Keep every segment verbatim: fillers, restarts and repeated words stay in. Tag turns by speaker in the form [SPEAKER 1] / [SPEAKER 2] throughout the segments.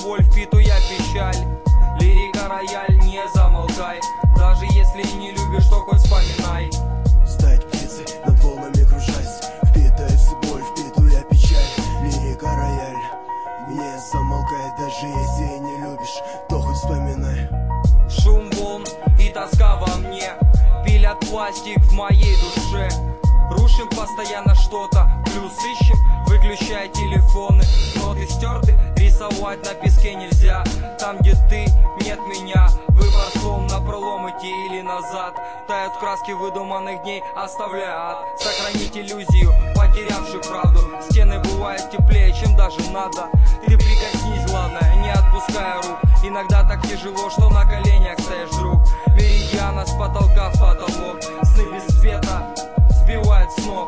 [SPEAKER 1] боль, впитывая печаль. Лирика рояль, не замолкай, даже если не любишь, то хоть вспоминай.
[SPEAKER 2] Стать птицей, над волнами кружась, впитывая всю боль, впитывая печаль. Лирика рояль, не замолкай, даже если не любишь, то хоть вспоминай.
[SPEAKER 1] Шум волн и тоска во мне пилят пластик в моей душе. Рушим постоянно что-то, плюс ищем, выключая телефоны. Ноты стерты, рисовать на песке нельзя. Там, где ты, нет меня. Выбор словно пролом, идти или назад. Тают краски выдуманных дней, оставляя ад. Сохранить иллюзию, потерявший правду. Стены бывают теплее, чем даже надо. Ты прикоснись, главное, не отпуская рук. Иногда так тяжело, что на коленях стоишь, друг. Меридиана с потолка в потолок. Сны без света сбивает с ног.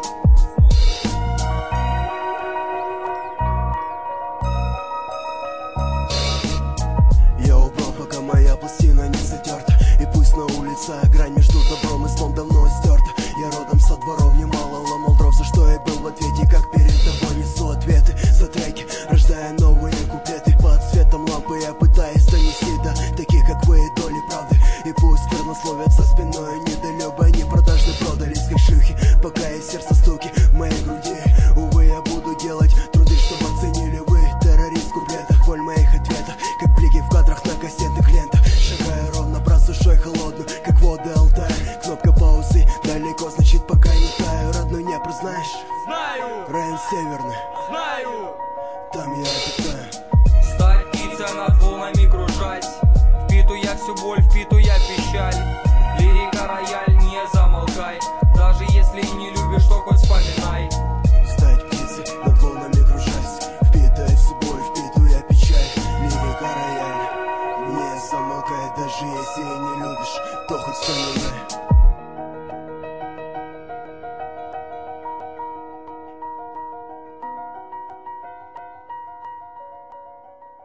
[SPEAKER 2] Я убрал, пока моя пластина не затерта. И пусть на улице грань между добром и злом давно стерта. Я родом со дворов, немало ломал дров, за что я был в ответе. Как перед тобой несу ответы за треки, рождая новые куплеты. Под светом лампы я пытаюсь донести до таких, как вы, доли правды. И пусть сквернословят за спиной недолюбы, они продажны продались, как шлюхи. Пока есть сердце стуки в моей груди, увы, я буду делать труды, чтобы оценили вы. Террорист в куплетах, боль моих ответов, как блики в кадрах на кассетных лентах. Шагаю ровно, брат, душой холодную, как воды Алтая. Кнопка паузы далеко, значит пока не таю. Родной Днепр знаешь?
[SPEAKER 1] Знаю!
[SPEAKER 2] Район Северный,
[SPEAKER 1] Знаю!
[SPEAKER 2] там я обитаю.
[SPEAKER 1] Стать птицей, над волнами кружась, впитывая всю боль, впитывая печаль. Лирика рояль, не замолкай, даже если не любишь, то хоть вспоминай.
[SPEAKER 2] Стать птицей, над волнами кружась, впитывая всю боль, впитывая печаль. Лирика рояль, не замолкай, даже если не любишь, то хоть вспоминай.